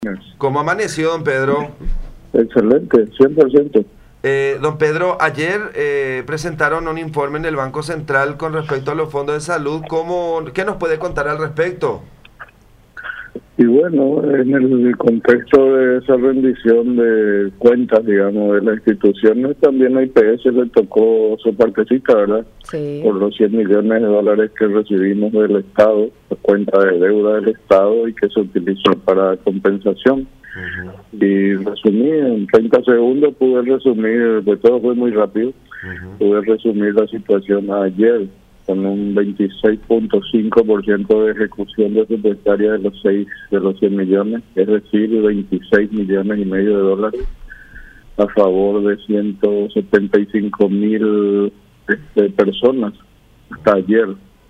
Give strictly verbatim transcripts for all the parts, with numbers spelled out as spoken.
¿Cómo amaneció, don Pedro? Excelente, cien por ciento. Eh, don Pedro, ayer eh, presentaron un informe en el Banco Central con respecto a los fondos de salud. ¿Cómo, qué nos puede contar al respecto? Y bueno, en el contexto de esa rendición de cuentas, digamos, de las instituciones, también a I P S le tocó su partecita, ¿verdad? Sí. Por los cien millones de dólares que recibimos del Estado, la cuenta de deuda del Estado y que se utilizó para compensación. Uh-huh. Y resumí, en treinta segundos pude resumir, pues todo fue muy rápido, uh-huh. pude resumir la situación ayer con un veintiséis punto cinco por ciento de ejecución presupuestaria de los seis de los cien millones, es decir, veintiséis millones y medio de dólares a favor de ciento setenta y cinco mil este, personas hasta ayer.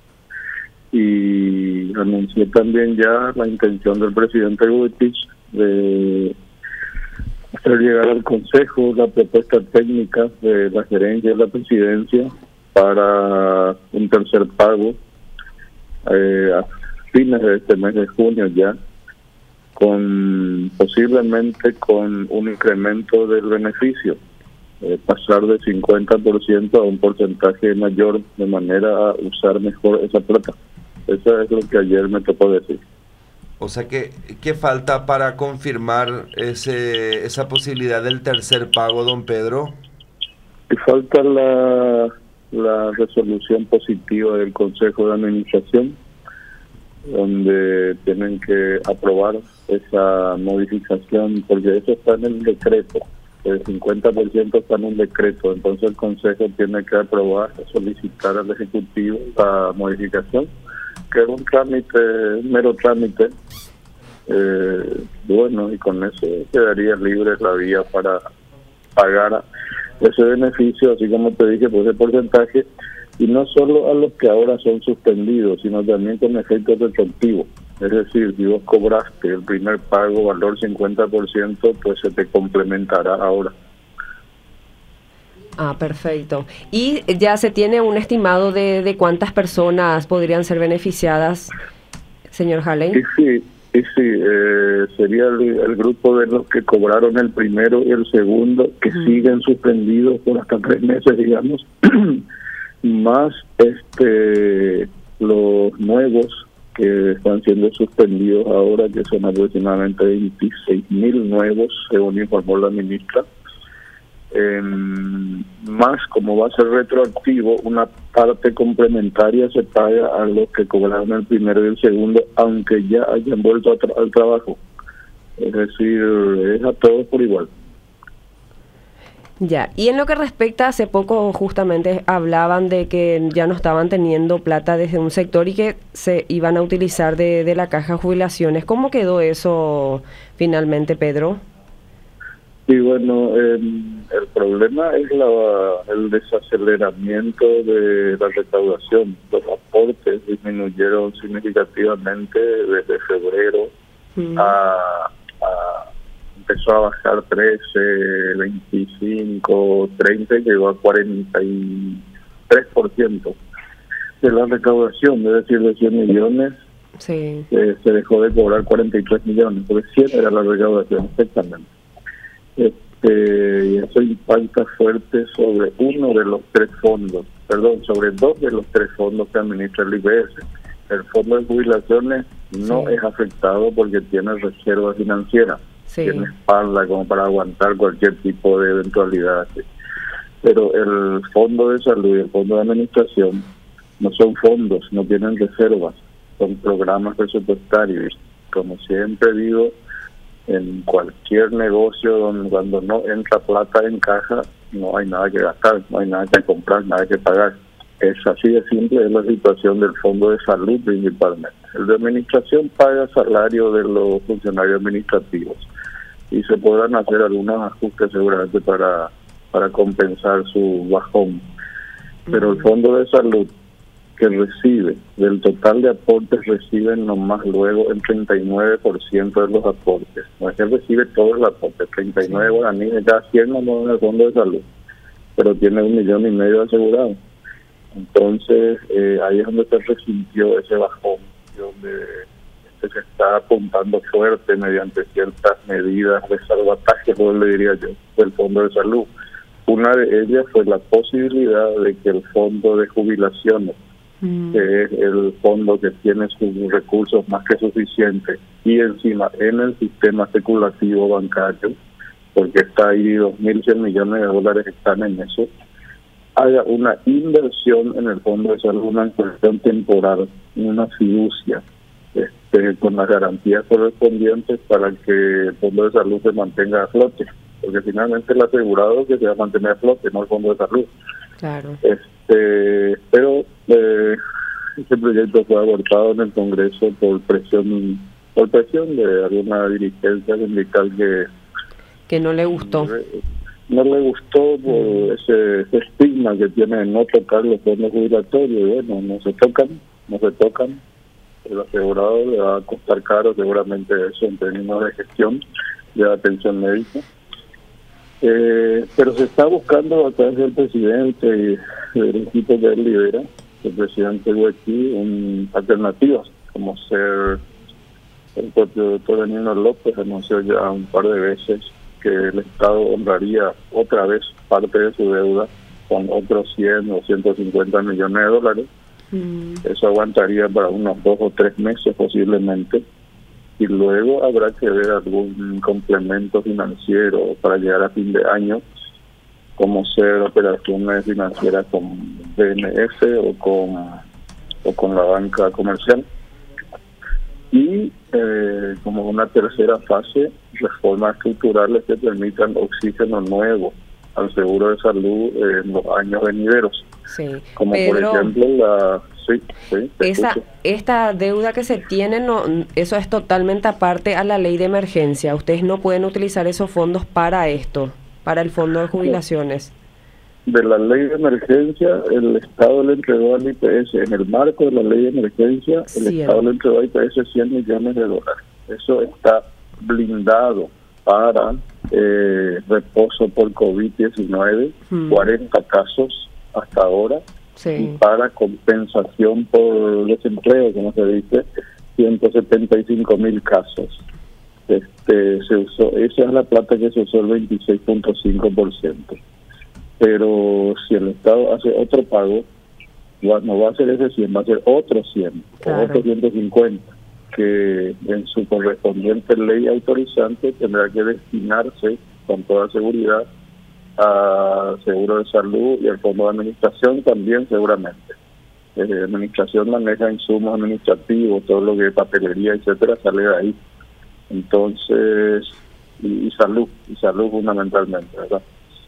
Y anuncié también ya la intención del presidente Buttigieg de hacer llegar al Consejo la propuesta técnica de la gerencia de la presidencia para un tercer pago eh, a fines de este mes de junio ya, con posiblemente con un incremento del beneficio, eh, pasar de cincuenta por ciento a un porcentaje mayor de manera a usar mejor esa plata. Eso es lo que ayer me tocó decir. O sea, que ¿qué falta para confirmar ese esa posibilidad del tercer pago, don Pedro? Y falta la, la resolución positiva del Consejo de Administración, donde tienen que aprobar esa modificación, porque eso está en el decreto, el cincuenta por ciento está en un decreto, entonces el Consejo tiene que aprobar, solicitar al Ejecutivo la modificación, que es un trámite, un mero trámite, eh, bueno, y con eso quedaría libre la vía para pagar ese beneficio, así como te dije, por ese porcentaje, y no solo a los que ahora son suspendidos, sino también con efecto retroactivo. Es decir, si vos cobraste el primer pago valor cincuenta por ciento, pues se te complementará ahora. Ah, perfecto. ¿Y ya se tiene un estimado de, de cuántas personas podrían ser beneficiadas, señor Halley? Y sí, y sí eh, sería el, el grupo de los que cobraron el primero y el segundo, que uh-huh. siguen suspendidos por hasta tres meses, digamos, más este los nuevos que están siendo suspendidos ahora, que son aproximadamente veintiséis mil nuevos, según informó la ministra. Eh, más, como va a ser retroactivo, una parte complementaria se paga a los que cobraron el primero y el segundo, aunque ya hayan vuelto a tra- al trabajo. Es decir, es a todos por igual. Ya, y en lo que respecta, hace poco justamente hablaban de que ya no estaban teniendo plata desde un sector y que se iban a utilizar de, de la caja de jubilaciones. ¿Cómo quedó eso finalmente, Pedro? Y bueno, eh, el problema es la, el desaceleramiento de la recaudación. Los aportes disminuyeron significativamente desde febrero mm. a, a empezó a bajar trece, veinticinco, treinta y llegó a cuarenta y tres por ciento de la recaudación, es decir, de cien millones, sí. eh, se dejó de cobrar cuarenta y tres millones, porque cien era la recaudación, exactamente. Este, y eso impacta fuerte sobre uno de los tres fondos, perdón, sobre dos de los tres fondos que administra el I P S. El fondo de jubilaciones no sí. es afectado porque tiene reserva financiera. Sí. Tiene espalda como para aguantar cualquier tipo de eventualidad. Pero el fondo de salud y el fondo de administración no son fondos, no tienen reservas, son programas presupuestarios. Como siempre digo, en cualquier negocio donde cuando no entra plata en caja, no hay nada que gastar, no hay nada que comprar, nada que pagar. Es así de simple, es la situación del fondo de salud principalmente. El de administración paga salario de los funcionarios administrativos y se podrán hacer algunos ajustes seguramente para para compensar su bajón. Pero el fondo de salud, que recibe, del total de aportes, reciben nomás luego el treinta y nueve por ciento de los aportes. No es que recibe todo el aporte, treinta y nueve sí. guaraníes de cada cien nomás en el fondo de salud, pero tiene un millón y medio asegurado. Entonces, eh, ahí es donde se resintió ese bajón, donde que se está apuntando fuerte mediante ciertas medidas de salvataje, como le diría yo, del Fondo de Salud. Una de ellas fue la posibilidad de que el Fondo de Jubilaciones, mm. que es el fondo que tiene sus recursos más que suficientes, y encima en el sistema especulativo bancario, porque está ahí dos mil cien millones de dólares están en eso, haya una inversión en el Fondo de Salud, una inversión temporal, una fiducia, este, con las garantías correspondientes para que el Fondo de Salud se mantenga a flote, porque finalmente el asegurado que se va a mantener a flote, no el Fondo de Salud. Claro. Este, pero eh, ese proyecto fue abortado en el Congreso por presión, por presión de alguna dirigencia sindical que que no le gustó. No le gustó por ese, ese estigma que tiene de no tocar los fondos jubilatorios. Y bueno, no se tocan, no se tocan. El asegurado le va a costar caro seguramente eso en términos de gestión de atención médica. Eh, pero se está buscando a través del presidente y del equipo que él lidera, el presidente Huequi, un, alternativas, como ser el propio doctor Danilo López anunció ya un par de veces que el Estado honraría otra vez parte de su deuda con otros cien o ciento cincuenta millones de dólares. Mm. Eso aguantaría para unos dos o tres meses posiblemente, y luego habrá que ver algún complemento financiero para llegar a fin de año, como ser operaciones financieras con B N F o con, o con la banca comercial. Y eh, como una tercera fase, reformas estructurales que permitan oxígeno nuevo al seguro de salud en los años venideros. Sí. Como Pedro, por ejemplo la... Sí, sí, esa, esta deuda que se tiene, no, eso es totalmente aparte a la ley de emergencia. Ustedes no pueden utilizar esos fondos para esto, para el fondo de jubilaciones. De la ley de emergencia, el Estado le entregó al I P S, en el marco de la ley de emergencia, el sí, Estado le entregó al I P S cien millones de dólares. Eso está blindado para eh, reposo por COVID diecinueve, hmm. cuarenta casos hasta ahora, sí. y para compensación por desempleo, como se dice, ciento setenta y cinco mil casos. Este, se usó, esa es la plata que se usó el veintiséis punto cinco por ciento. Pero si el Estado hace otro pago, no va a ser ese cien, va a ser otro cien, claro. otro ciento cincuenta, que en su correspondiente ley autorizante tendrá que destinarse con toda seguridad a seguro de salud y al fondo de administración también seguramente. La administración maneja insumos administrativos, todo lo que es papelería, etcétera, sale de ahí. Entonces, y, y salud, y salud fundamentalmente, ¿verdad?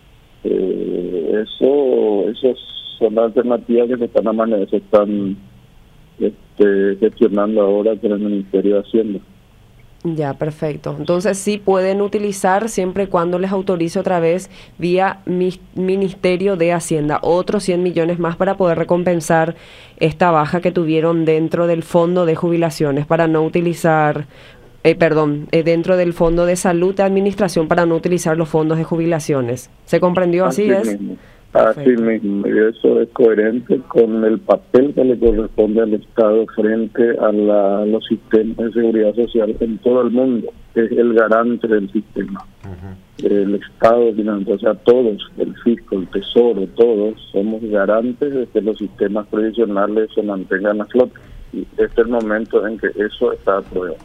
Eh, eso, esas son las alternativas que se están, a se están este, gestionando ahora con el Ministerio de Hacienda. Ya, perfecto. Entonces sí pueden utilizar siempre y cuando les autorice otra vez vía mi, Ministerio de Hacienda otros cien millones más para poder recompensar esta baja que tuvieron dentro del fondo de jubilaciones para no utilizar, eh, perdón, eh, dentro del fondo de salud de administración para no utilizar los fondos de jubilaciones. ¿Se comprendió? Así, así es. Mismo. Así mismo, y eso es coherente con el papel que le corresponde al Estado frente a, la, a los sistemas de seguridad social en todo el mundo, es el garante del sistema. Uh-huh. El Estado, o sea, todos, el fisco, el Tesoro, todos somos garantes de que los sistemas previsionales se mantengan a flote. Y este es el momento en que eso está a prueba.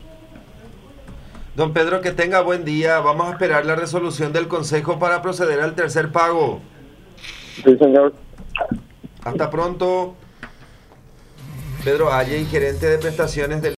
Don Pedro, que tenga buen día. Vamos a esperar la resolución del Consejo para proceder al tercer pago. Sí, señor. Hasta pronto. Pedro Ayey, gerente de prestaciones del